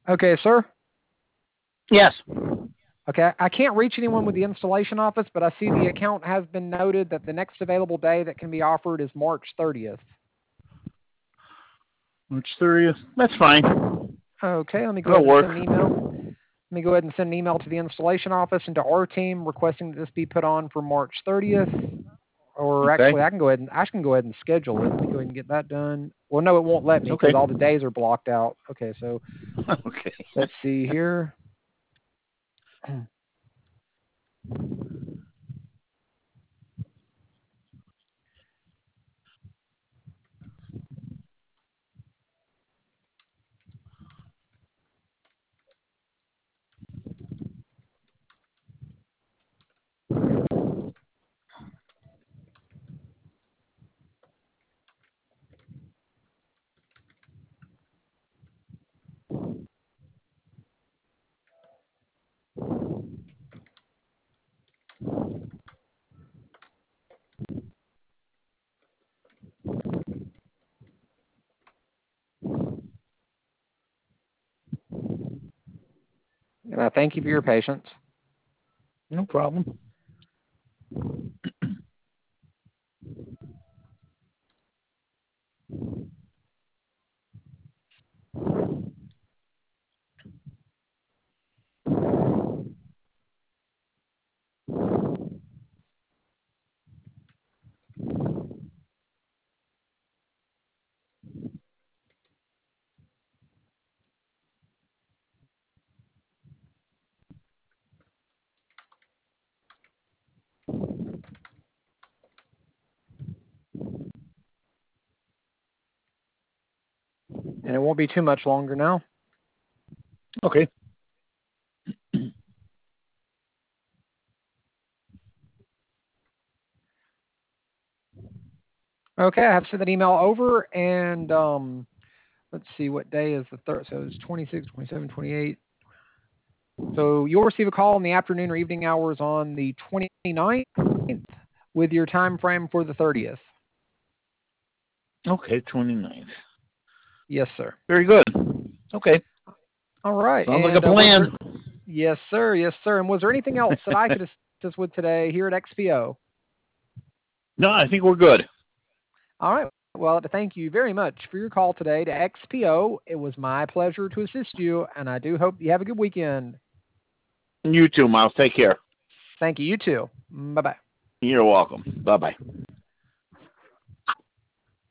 Okay, sir. Yes. Okay, I can't reach anyone with the installation office, but I see the account has been noted that the next available day that can be offered is March 30th. March 30th. That's fine. Okay, let me go That'll ahead and work. send an email. Let me go ahead and send an email to the installation office and to our team requesting that this be put on for March 30th. Or Okay. actually, I can go ahead and schedule it. Let me go ahead and get that done. Well, no, it won't let me because Okay. all the days are blocked out. Okay, so Okay. let's see here. And I thank you for your patience. No problem. And it won't be too much longer now. Okay. Okay, I have sent that email over, and let's see, what day is the third? So it's 26, 27, 28. So you'll receive a call in the afternoon or evening hours on the 29th with your time frame for the 30th. Okay. 29th. Yes, sir. Very good. Okay. All right. Sounds like a And plan. yes, sir. Yes, sir. And was there anything else that I could assist with today here at XPO? No, I think we're good. All right. Well, thank you very much for your call today to XPO. It was my pleasure to assist you, and I do hope you have a good weekend. You too, Miles. Take care. Thank you. You too. Bye bye. You're welcome. Bye-bye.